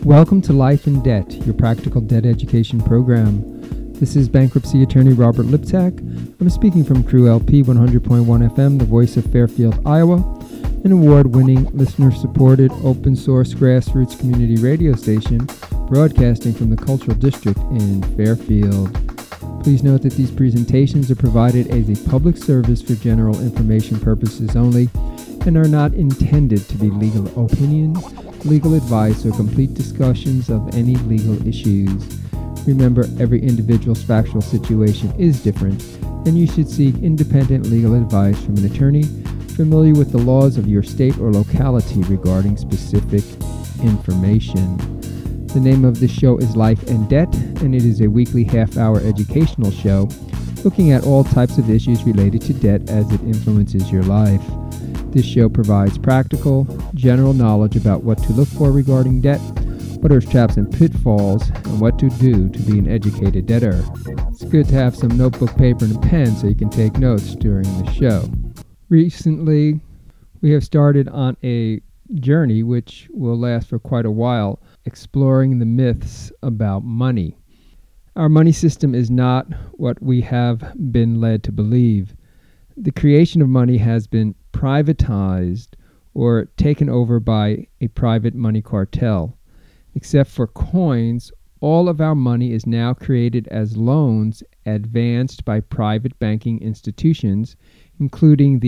Welcome to Life in Debt, your practical debt education program. This is bankruptcy attorney Robert Liptak. I'm speaking from Crew LP 100.1 FM, the voice of Fairfield, Iowa, an award-winning, listener-supported, open-source grassroots community radio station broadcasting from the Cultural District in Fairfield. Please note that these presentations are provided as a public service for general information purposes only and are not intended to be legal opinions, legal advice, or complete discussions of any legal issues. Remember, every individual's factual situation is different, and you should seek independent legal advice from an attorney familiar with the laws of your state or locality regarding specific information. The name of this show is Life and Debt, and it is a weekly half-hour educational show looking at all types of issues related to debt as it influences your life. This show provides practical, general knowledge about what to look for regarding debt, what are traps and pitfalls, and what to do to be an educated debtor. It's good to have some notebook, paper, and a pen so you can take notes during the show. Recently, we have started on a journey which will last for quite a while, exploring the myths about money. Our money system is not what we have been led to believe. The creation of money has been privatized or taken over by a private money cartel. Except for coins, all of our money is now created as loans advanced by private banking institutions, including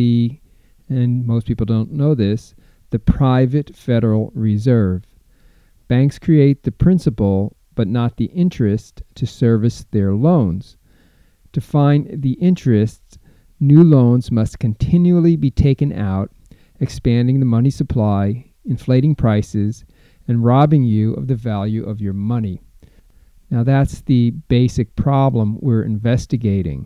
and most people don't know this, the private Federal Reserve. Banks create the principal but not the interest to service their loans. To find the interest, new loans must continually be taken out, expanding the money supply, inflating prices, and robbing you of the value of your money. Now that's the basic problem we're investigating.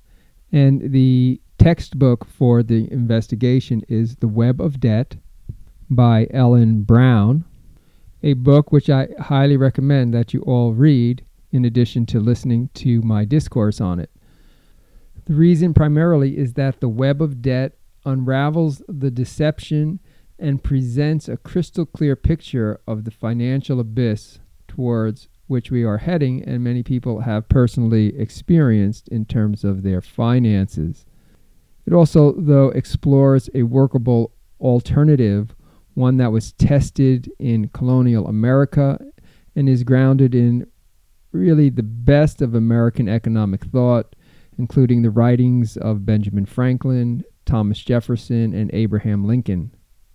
And the textbook for the investigation is The Web of Debt by Ellen Brown, a book which I highly recommend that you all read in addition to listening to my discourse on it. The reason primarily is that The Web of Debt unravels the deception and presents a crystal clear picture of the financial abyss towards which we are heading and many people have personally experienced in terms of their finances. It also, though, explores a workable alternative, one that was tested in colonial America and is grounded in really the best of American economic thought, including the writings of Benjamin Franklin, Thomas Jefferson, and Abraham Lincoln.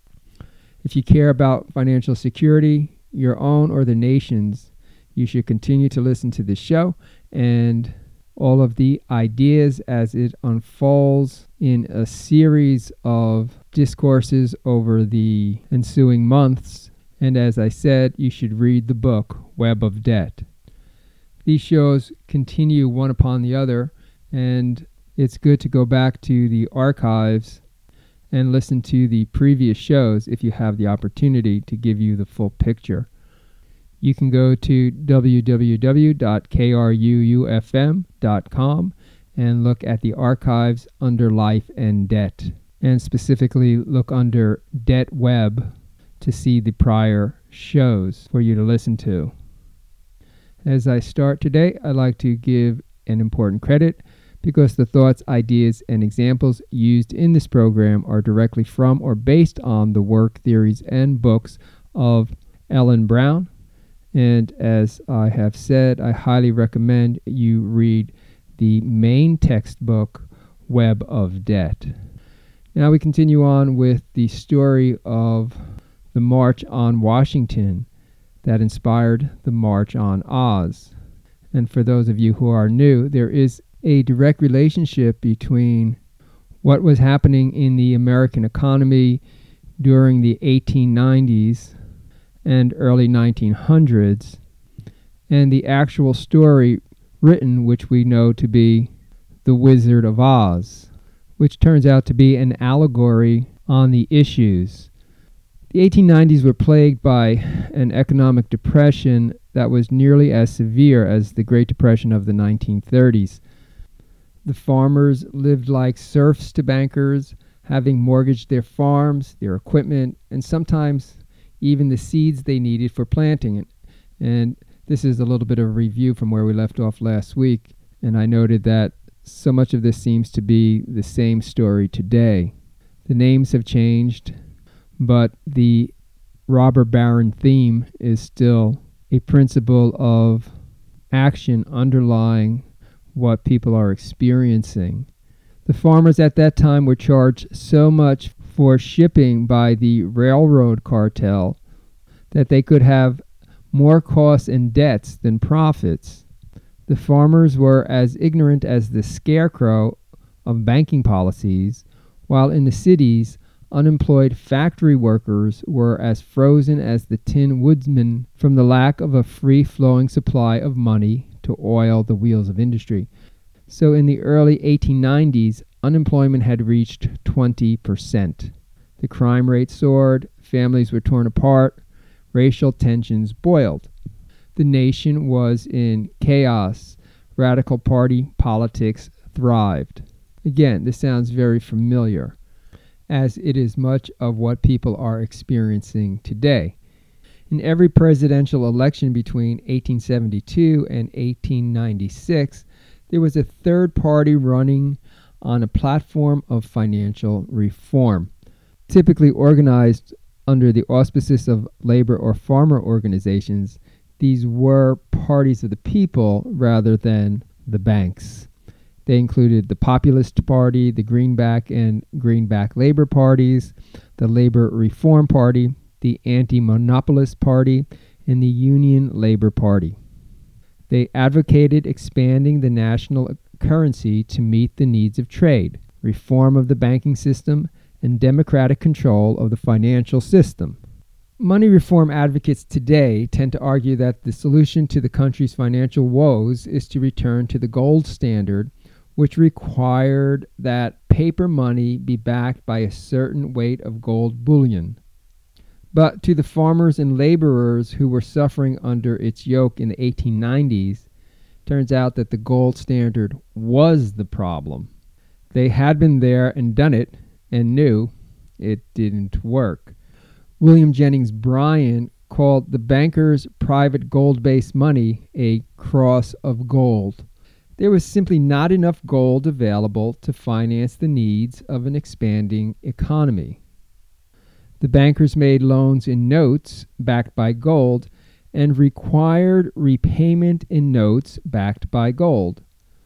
If you care about financial security, your own or the nation's, you should continue to listen to this show and all of the ideas as it unfolds in a series of discourses over the ensuing months. And as I said, you should read the book, Web of Debt. These shows continue one upon the other, and it's good to go back to the archives and listen to the previous shows if you have the opportunity to give you the full picture. You can go to www.kruufm.com and look at the archives under Life and Debt, and specifically look under Debt Web to see the prior shows for you to listen to. As I start today, I'd like to give an important credit because the thoughts, ideas, and examples used in this program are directly from or based on the work, theories, and books of Ellen Brown. And as I have said, I highly recommend you read the main textbook, Web of Debt. Now we continue on with the story of the March on Washington that inspired the March on Oz. And for those of you who are new, there is a direct relationship between what was happening in the American economy during the 1890s and early 1900s, and the actual story written, which we know to be The Wizard of Oz, which turns out to be an allegory on the issues. The 1890s were plagued by an economic depression that was nearly as severe as the Great Depression of the 1930s. The farmers lived like serfs to bankers, having mortgaged their farms, their equipment, and sometimes even the seeds they needed for planting. And this is a little bit of a review from where we left off last week, and I noted that so much of this seems to be the same story today. The names have changed, but the robber baron theme is still a principle of action underlying what people are experiencing. The farmers at that time were charged so much for shipping by the railroad cartel that they could have more costs and debts than profits. The farmers were as ignorant as the scarecrow of banking policies, while in the cities, unemployed factory workers were as frozen as the Tin Woodsman from the lack of a free-flowing supply of money to oil the wheels of industry. So in the early 1890s, unemployment had reached 20%. The crime rate soared, families were torn apart, racial tensions boiled. The nation was in chaos. Radical party politics thrived. Again, this sounds very familiar, as it is much of what people are experiencing today. In every presidential election between 1872 and 1896, there was a third party running on a platform of financial reform, typically organized under the auspices of labor or farmer organizations. These were parties of the people rather than the banks. They included the Populist Party, the Greenback and Greenback Labor parties, the Labor Reform Party, the Anti-Monopolist Party, and the Union Labor Party. They advocated expanding the national currency to meet the needs of trade, reform of the banking system, and democratic control of the financial system. Money reform advocates today tend to argue that the solution to the country's financial woes is to return to the gold standard, which required that paper money be backed by a certain weight of gold bullion. But to the farmers and laborers who were suffering under its yoke in the 1890s, turns out that the gold standard was the problem. They had been there and done it and knew it didn't work. William Jennings Bryan called the bankers' private gold-based money a cross of gold. There was simply not enough gold available to finance the needs of an expanding economy. The bankers made loans in notes backed by gold and required repayment in notes backed by gold.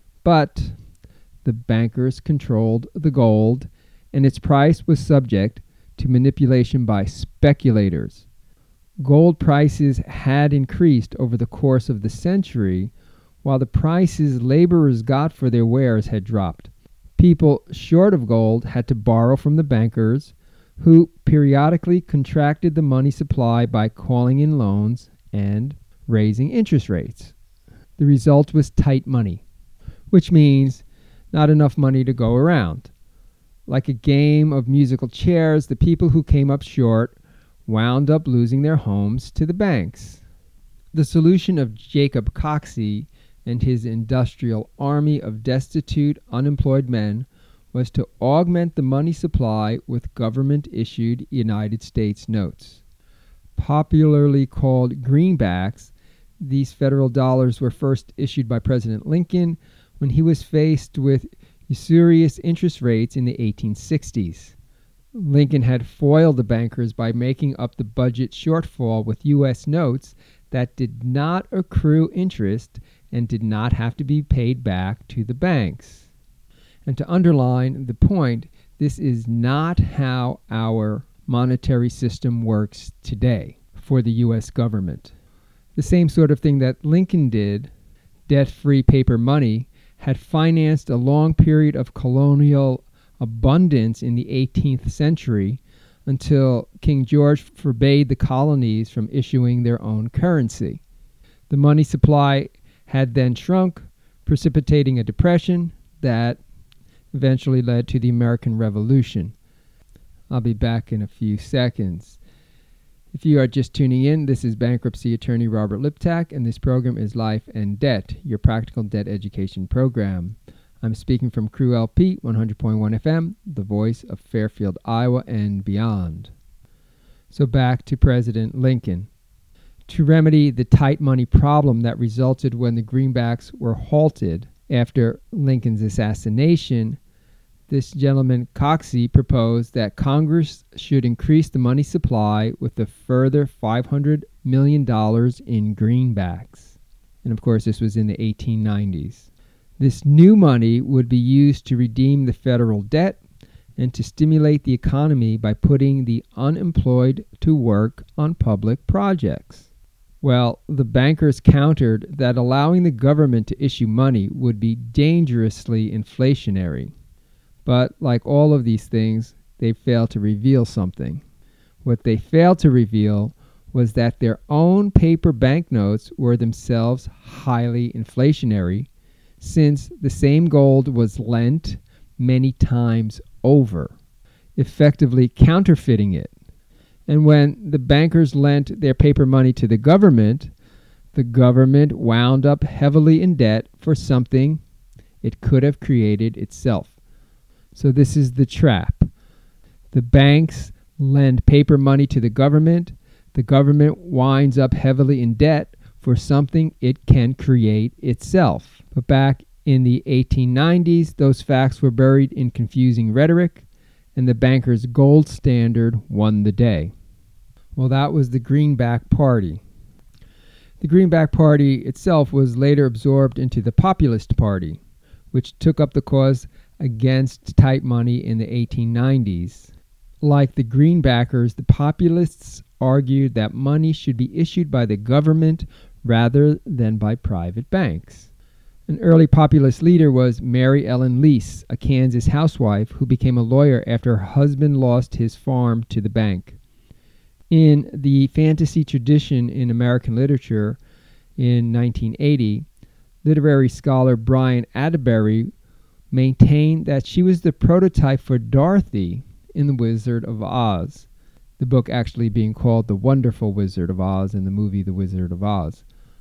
But the bankers controlled the gold, and its price was subject to manipulation by speculators. Gold prices had increased over the course of the century, while the prices laborers got for their wares had dropped. People short of gold had to borrow from the bankers, who periodically contracted the money supply by calling in loans and raising interest rates. The result was tight money, which means not enough money to go around. Like a game of musical chairs, the people who came up short wound up losing their homes to the banks. The solution of Jacob Coxey and his industrial army of destitute, unemployed men was to augment the money supply with government-issued United States notes. Popularly called greenbacks, these federal dollars were first issued by President Lincoln when he was faced with usurious interest rates in the 1860s. Lincoln had foiled the bankers by making up the budget shortfall with U.S. notes that did not accrue interest and did not have to be paid back to the banks. And to underline the point, this is not how our monetary system works today for the U.S. government. The same sort of thing that Lincoln did, debt-free paper money, had financed a long period of colonial abundance in the 18th century until King George forbade the colonies from issuing their own currency. The money supply had then shrunk, precipitating a depression that eventually led to the American Revolution. I'll be back in a few seconds. If you are just tuning in, this is bankruptcy attorney Robert Liptak, and this program is Life and Debt, your practical debt education program. I'm speaking from Crew LP 100.1 FM, the voice of Fairfield, Iowa, and beyond. So back to President Lincoln. To remedy the tight money problem that resulted when the greenbacks were halted after Lincoln's assassination, this gentleman Coxey proposed that Congress should increase the money supply with a further $500 million in greenbacks. And of course, this was in the 1890s. This new money would be used to redeem the federal debt and to stimulate the economy by putting the unemployed to work on public projects. Well, the bankers countered that allowing the government to issue money would be dangerously inflationary. But like all of these things, they failed to reveal something. What they failed to reveal was that their own paper banknotes were themselves highly inflationary, since the same gold was lent many times over, effectively counterfeiting it. And when the bankers lent their paper money to the government wound up heavily in debt for something it could have created itself. So this is the trap. The banks lend paper money to the government winds up heavily in debt for something it can create itself. But back in the 1890s, those facts were buried in confusing rhetoric, and the bankers' gold standard won the day. Well, that was the Greenback Party. The Greenback Party itself was later absorbed into the Populist Party, which took up the cause against tight money in the 1890s. Like the Greenbackers, the Populists argued that money should be issued by the government rather than by private banks. An early populist leader was Mary Ellen Lease, a Kansas housewife who became a lawyer after her husband lost his farm to the bank. In the fantasy tradition in American literature in 1980, literary scholar Brian Atteberry maintained that she was the prototype for Dorothy in The Wizard of Oz, the book actually being called The Wonderful Wizard of Oz and the movie The Wizard of Oz.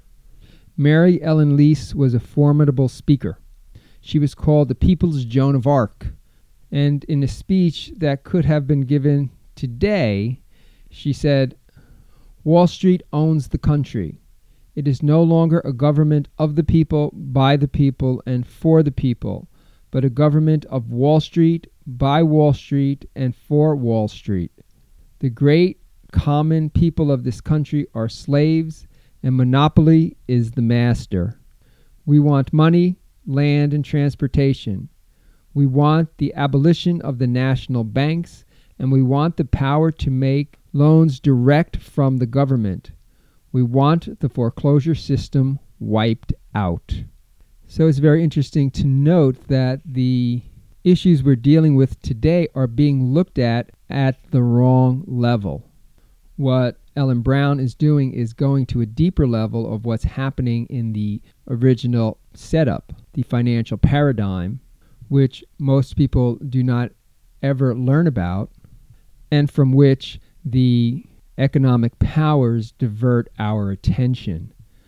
Mary Ellen Lease was a formidable speaker. She was called the People's Joan of Arc, and in a speech that could have been given today, she said, "Wall Street owns the country. It is no longer a government of the people, by the people, and for the people, but a government of Wall Street, by Wall Street, and for Wall Street. The great common people of this country are slaves, and monopoly is the master. We want money, land, and transportation. We want the abolition of the national banks, and we want the power to make loans direct from the government. We want the foreclosure system wiped out." So it's very interesting to note that the issues we're dealing with today are being looked at the wrong level. What Ellen Brown is doing is going to a deeper level of what's happening in the original setup, the financial paradigm, which most people do not ever learn about, and from which the economic powers divert our attention.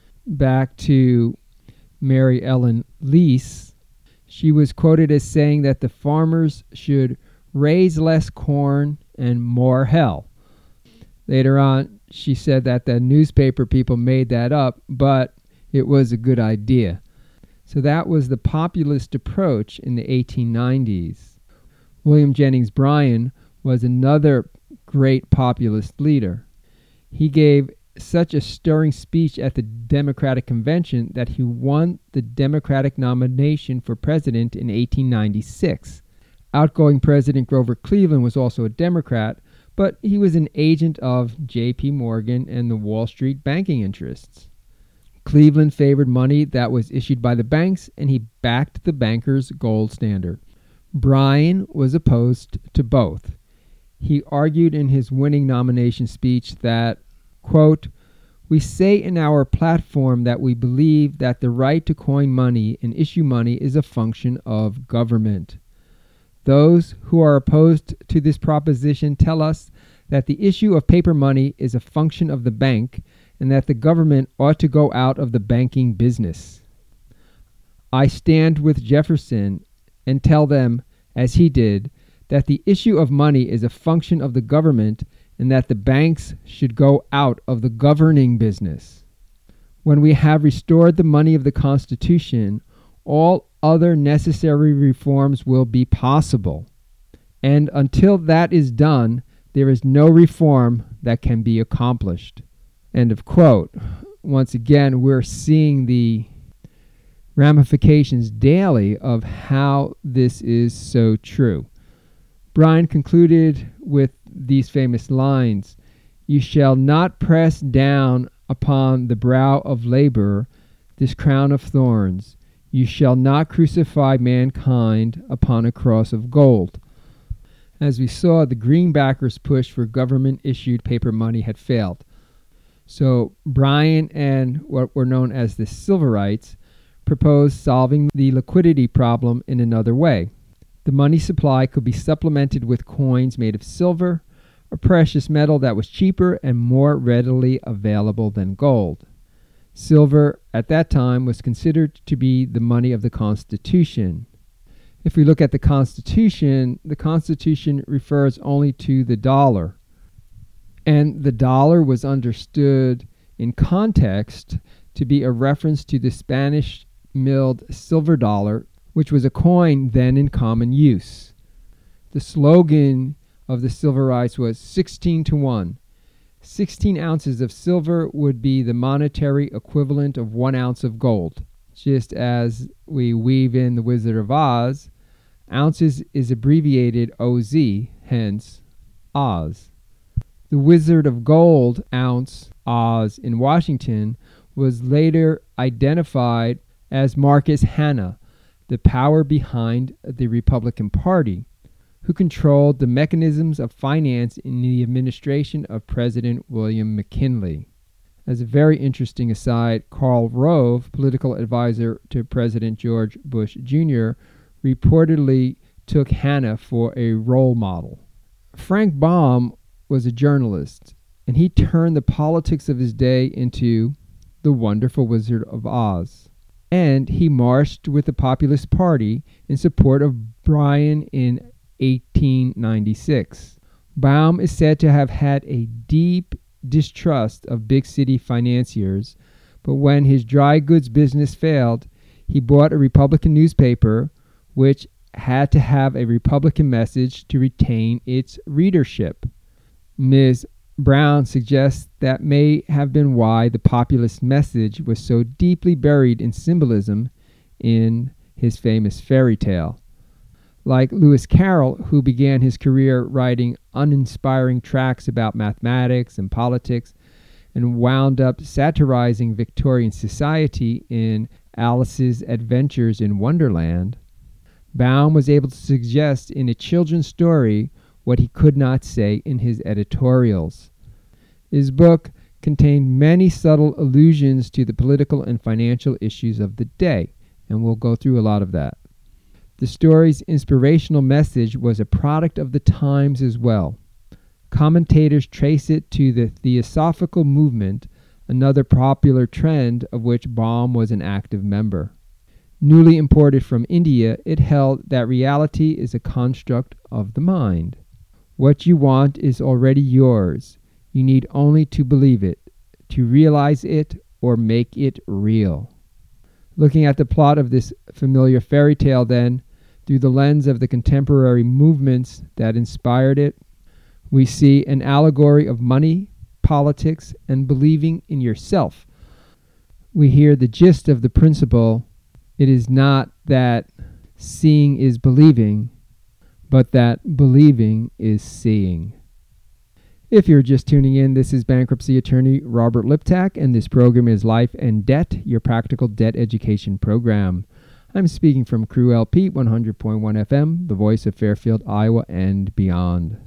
Back to Mary Ellen Lease, she was quoted as saying that the farmers should raise less corn and more hell. Later on, she said that the newspaper people made that up, but it was a good idea. So that was the populist approach in the 1890s. William Jennings Bryan was another great populist leader. He gave such a stirring speech at the Democratic Convention that he won the Democratic nomination for president in 1896. Outgoing President Grover Cleveland was also a Democrat, but he was an agent of J.P. Morgan and the Wall Street banking interests. Cleveland favored money that was issued by the banks, and he backed the bankers' gold standard. Bryan was opposed to both. He argued in his winning nomination speech that, quote, "We say in our platform that we believe that the right to coin money and issue money is a function of government. Those who are opposed to this proposition tell us that the issue of paper money is a function of the bank and that the government ought to go out of the banking business. I stand with Jefferson and tell them, as he did, that the issue of money is a function of the government and that the banks should go out of the governing business. When we have restored the money of the Constitution, all other necessary reforms will be possible. And until that is done, there is no reform that can be accomplished. End of quote. Once again, we're seeing the ramifications daily of how this is so true. Bryan concluded with these famous lines, "You shall not press down upon the brow of labor this crown of thorns. You shall not crucify mankind upon a cross of gold." As we saw, the Greenbackers' push for government-issued paper money had failed. So Bryan and what were known as the Silverites proposed solving the liquidity problem in another way. The money supply could be supplemented with coins made of silver, a precious metal that was cheaper and more readily available than gold. Silver at that time was considered to be the money of the Constitution. If we look at the Constitution refers only to the dollar. And the dollar was understood in context to be a reference to the Spanish milled silver dollar, which was a coin then in common use. The slogan of the Silverites was 16 to 1. 16 ounces of silver would be the monetary equivalent of 1 ounce of gold. Just as we weave in the Wizard of Oz, ounces is abbreviated OZ, hence Oz. The Wizard of Gold, ounce, Oz, in Washington, was later identified as Marcus Hanna, the power behind the Republican Party, who controlled the mechanisms of finance in the administration of President William McKinley. As a very interesting aside, Karl Rove, political advisor to President George Bush Jr., reportedly took Hanna for a role model. Frank Baum was a journalist, and he turned the politics of his day into The Wonderful Wizard of Oz. And he marched with the Populist Party in support of Bryan in 1896. Baum is said to have had a deep distrust of big city financiers, but when his dry goods business failed, he bought a Republican newspaper which had to have a Republican message to retain its readership. Ms. Brown suggests that may have been why the populist message was so deeply buried in symbolism in his famous fairy tale. Like Lewis Carroll, who began his career writing uninspiring tracts about mathematics and politics and wound up satirizing Victorian society in Alice's Adventures in Wonderland, Baum was able to suggest in a children's story what he could not say in his editorials. His book contained many subtle allusions to the political and financial issues of the day, and we'll go through a lot of that. The story's inspirational message was a product of the times as well. Commentators trace it to the Theosophical movement, another popular trend of which Baum was an active member. Newly imported from India, it held that reality is a construct of the mind. What you want is already yours. You need only to believe it, to realize it, or make it real. Looking at the plot of this familiar fairy tale, then, through the lens of the contemporary movements that inspired it, we see an allegory of money, politics, and believing in yourself. We hear the gist of the principle. It is not that seeing is believing, but that believing is seeing. If you're just tuning in, this is bankruptcy attorney Robert Liptak, and this program is Life and Debt, your practical debt education program. I'm speaking from Crew LP 100.1 FM, the voice of Fairfield, Iowa, and beyond.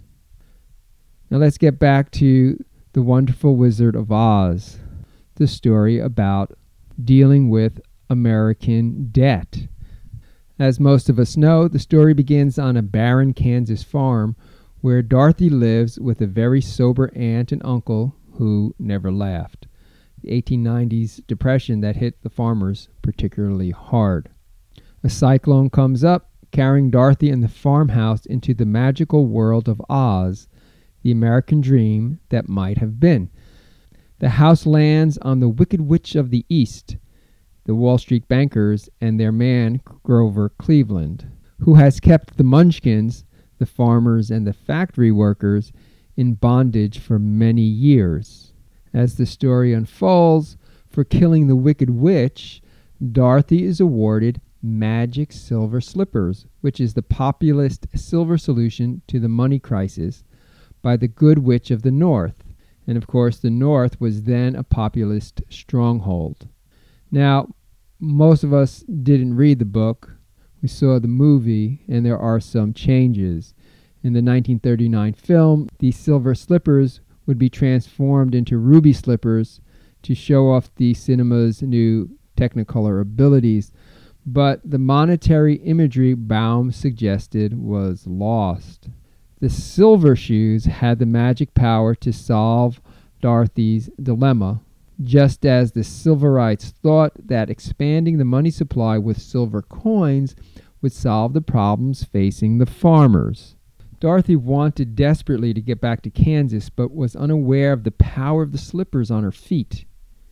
Now let's get back to The Wonderful Wizard of Oz, the story about dealing with American debt. As most of us know, the story begins on a barren Kansas farm where Dorothy lives with a very sober aunt and uncle who never laughed. The 1890s depression that hit the farmers particularly hard. A cyclone comes up, carrying Dorothy and the farmhouse into the magical world of Oz, the American dream that might have been. The house lands on the Wicked Witch of the East, the Wall Street bankers, and their man, Grover Cleveland, who has kept the Munchkins, the farmers and the factory workers, in bondage for many years. As the story unfolds, for killing the Wicked Witch, Dorothy is awarded magic silver slippers, which is the populist silver solution to the money crisis, by the Good Witch of the North. And of course, the North was then a populist stronghold. Now, most of us didn't read the book. We saw the movie, and there are some changes. In the 1939 film, the silver slippers would be transformed into ruby slippers to show off the cinema's new Technicolor abilities, but the monetary imagery Baum suggested was lost. The silver shoes had the magic power to solve Dorothy's dilemma, just as the Silverites thought that expanding the money supply with silver coins would solve the problems facing the farmers. Dorothy wanted desperately to get back to Kansas, but was unaware of the power of the slippers on her feet.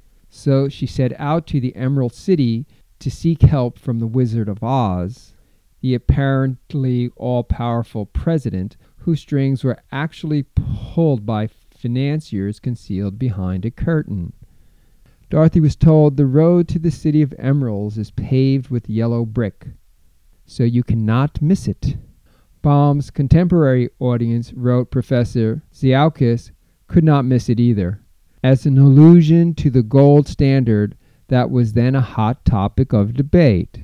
So she set out to the Emerald City to seek help from the Wizard of Oz, the apparently all-powerful president, whose strings were actually pulled by financiers concealed behind a curtain. Dorothy was told the road to the City of Emeralds is paved with yellow brick, so you cannot miss it. Baum's contemporary audience, wrote Professor Ziaukis, could not miss it either, as an allusion to the gold standard that was then a hot topic of debate.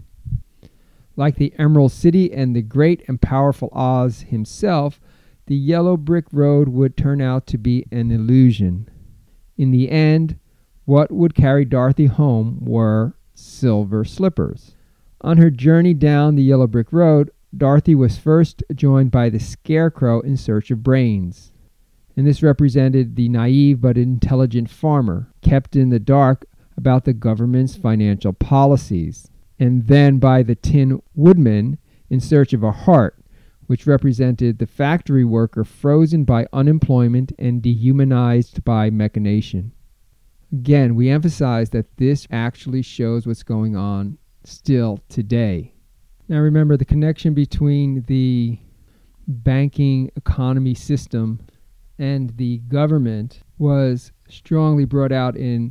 Like the Emerald City and the great and powerful Oz himself, the yellow brick road would turn out to be an illusion. In the end, what would carry Dorothy home were silver slippers. On her journey down the yellow brick road, Dorothy was first joined by the Scarecrow in search of brains. And this represented the naive but intelligent farmer, kept in the dark about the government's financial policies. And then by the Tin Woodman in search of a heart, which represented the factory worker frozen by unemployment and dehumanized by machination. Again, we emphasize that this actually shows what's going on still today. Now remember, the connection between the banking economy system and the government was strongly brought out in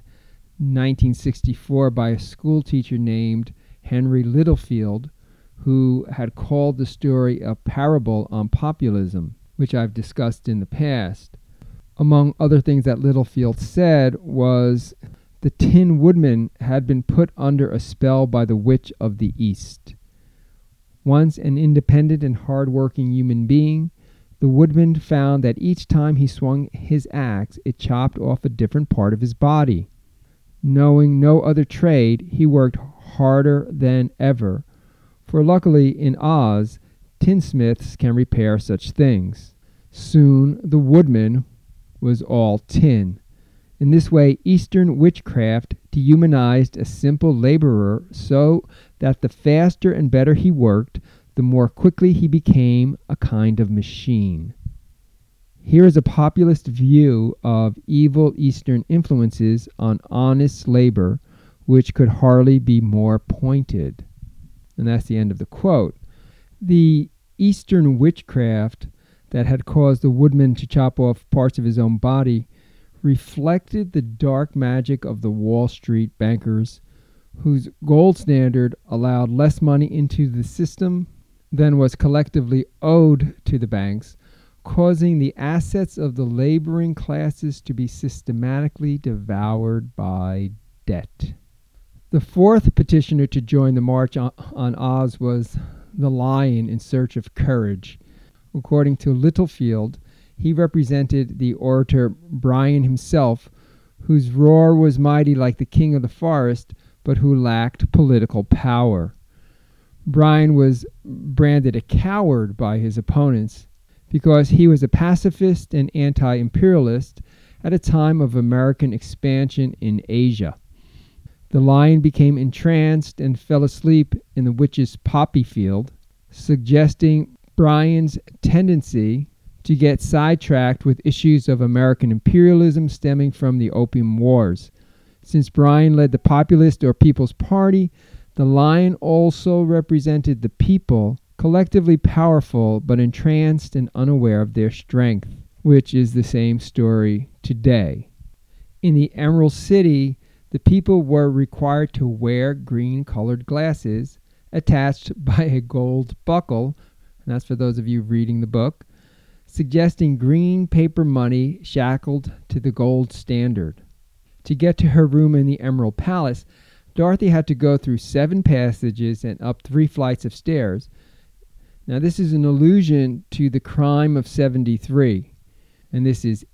1964 by a school teacher named Henry Littlefield, who had called the story a parable on populism, which I've discussed in the past. Among other things that Littlefield said was the Tin Woodman had been put under a spell by the Witch of the East. Once an independent and hard-working human being, the woodman found that each time he swung his axe, it chopped off a different part of his body. Knowing no other trade, he worked harder than ever, for luckily in Oz, tinsmiths can repair such things. Soon the woodman was all tin. In this way, Eastern witchcraft dehumanized a simple laborer so that the faster and better he worked, the more quickly he became a kind of machine. Here is a populist view of evil Eastern influences on honest labor, which could hardly be more pointed. And that's the end of the quote. The Eastern witchcraft that had caused the woodman to chop off parts of his own body reflected the dark magic of the Wall Street bankers, whose gold standard allowed less money into the system than was collectively owed to the banks, causing the assets of the laboring classes to be systematically devoured by debt. The fourth petitioner to join the March on Oz was the Lion in Search of Courage. According to Littlefield, he represented the orator Brian himself, whose roar was mighty like the king of the forest, but who lacked political power. Brian was branded a coward by his opponents because he was a pacifist and anti-imperialist at a time of American expansion in Asia. The lion became entranced and fell asleep in the witch's poppy field, suggesting Brian's tendency to get sidetracked with issues of American imperialism stemming from the Opium Wars. Since Bryan led the Populist or People's Party, the lion also represented the people, collectively powerful but entranced and unaware of their strength, which is the same story today. In the Emerald City, the people were required to wear green-colored glasses attached by a gold buckle, and that's for those of you reading the book, suggesting green paper money shackled to the gold standard. To get to her room in the Emerald Palace, Dorothy had to go through 7 passages and up 3 flights of stairs. Now this is an allusion to the crime of 73, and this is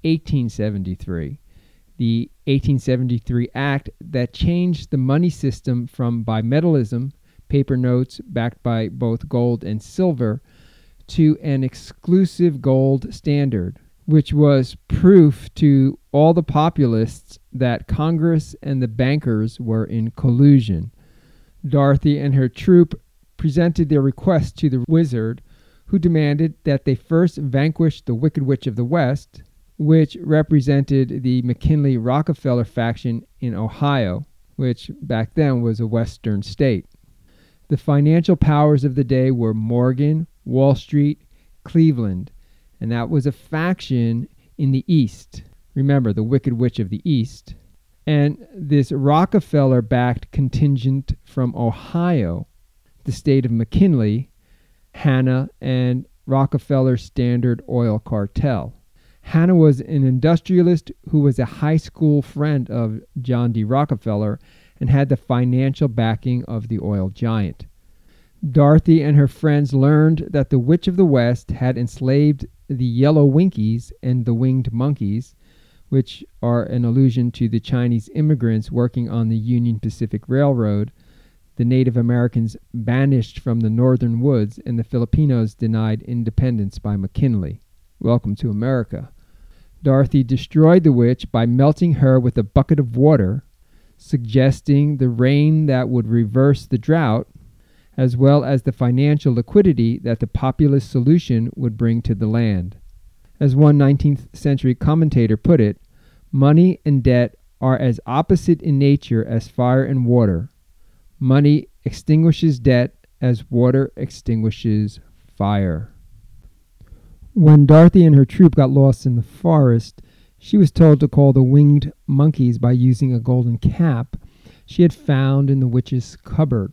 1873. The 1873 Act that changed the money system from bimetallism, paper notes backed by both gold and silver, to an exclusive gold standard, which was proof to all the populists that Congress and the bankers were in collusion. Dorothy and her troop presented their request to the wizard, who demanded that they first vanquish the Wicked Witch of the West, which represented the McKinley-Rockefeller faction in Ohio, which back then was a western state. The financial powers of the day were Morgan, Wall Street, Cleveland, and that was a faction in the East. Remember, the Wicked Witch of the East. And this Rockefeller-backed contingent from Ohio, the state of McKinley, Hanna, and Rockefeller Standard Oil Cartel. Hanna was an industrialist who was a high school friend of John D. Rockefeller and had the financial backing of the oil giant. Dorothy and her friends learned that the Witch of the West had enslaved the Yellow Winkies and the Winged Monkeys, which are an allusion to the Chinese immigrants working on the Union Pacific Railroad, the Native Americans banished from the northern woods, and the Filipinos denied independence by McKinley. Welcome to America. Dorothy destroyed the witch by melting her with a bucket of water, suggesting the rain that would reverse the drought, as well as the financial liquidity that the populist solution would bring to the land. As one 19th century commentator put it, money and debt are as opposite in nature as fire and water. Money extinguishes debt as water extinguishes fire. When Dorothy and her troop got lost in the forest, she was told to call the Winged Monkeys by using a golden cap she had found in the witch's cupboard.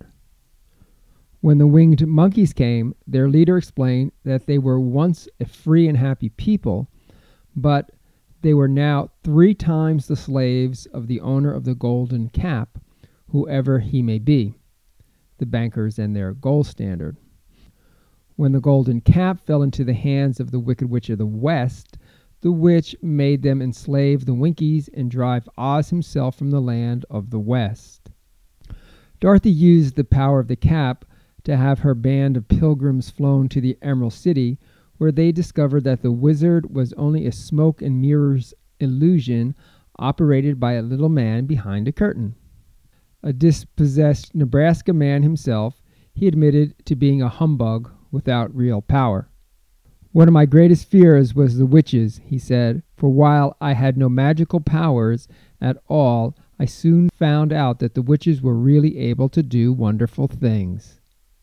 When the Winged Monkeys came, their leader explained that they were once a free and happy people, but they were now 3 times the slaves of the owner of the golden cap, whoever he may be, the bankers and their gold standard. When the golden cap fell into the hands of the Wicked Witch of the West, the witch made them enslave the Winkies and drive Oz himself from the land of the West. Dorothy used the power of the cap to have her band of pilgrims flown to the Emerald City, where they discovered that the wizard was only a smoke and mirrors illusion operated by a little man behind a curtain. A dispossessed Nebraska man himself, he admitted to being a humbug without real power. One of my greatest fears was the witches, he said, for while I had no magical powers at all, I soon found out that the witches were really able to do wonderful things.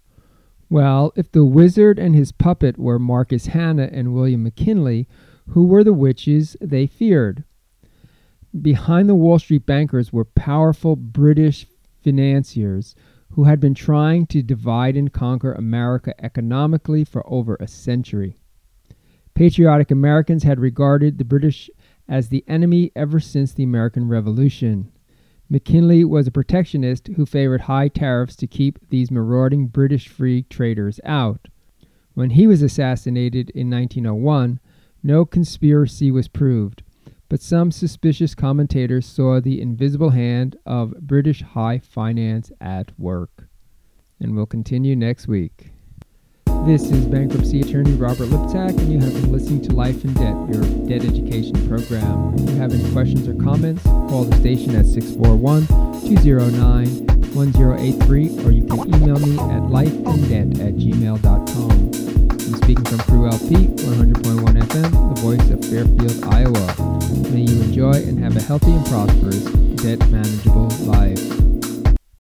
Well, if the wizard and his puppet were Marcus Hanna and William McKinley, who were the witches they feared? Behind the Wall Street bankers were powerful British financiers who had been trying to divide and conquer America economically for over a century. Patriotic Americans had regarded the British as the enemy ever since the American Revolution. McKinley was a protectionist who favored high tariffs to keep these marauding British free traders out. When he was assassinated in 1901, no conspiracy was proved, but some suspicious commentators saw the invisible hand of British high finance at work. And we'll continue next week. This is bankruptcy attorney Robert Liptak, and you have been listening to Life in Debt, your debt education program. If you have any questions or comments, call the station at 641-209-1083, or you can email me at lifeindebt@gmail.com. I'm speaking from Crew LP, 100.1 FM, the voice of Fairfield, Iowa. May you enjoy and have a healthy and prosperous, debt manageable life.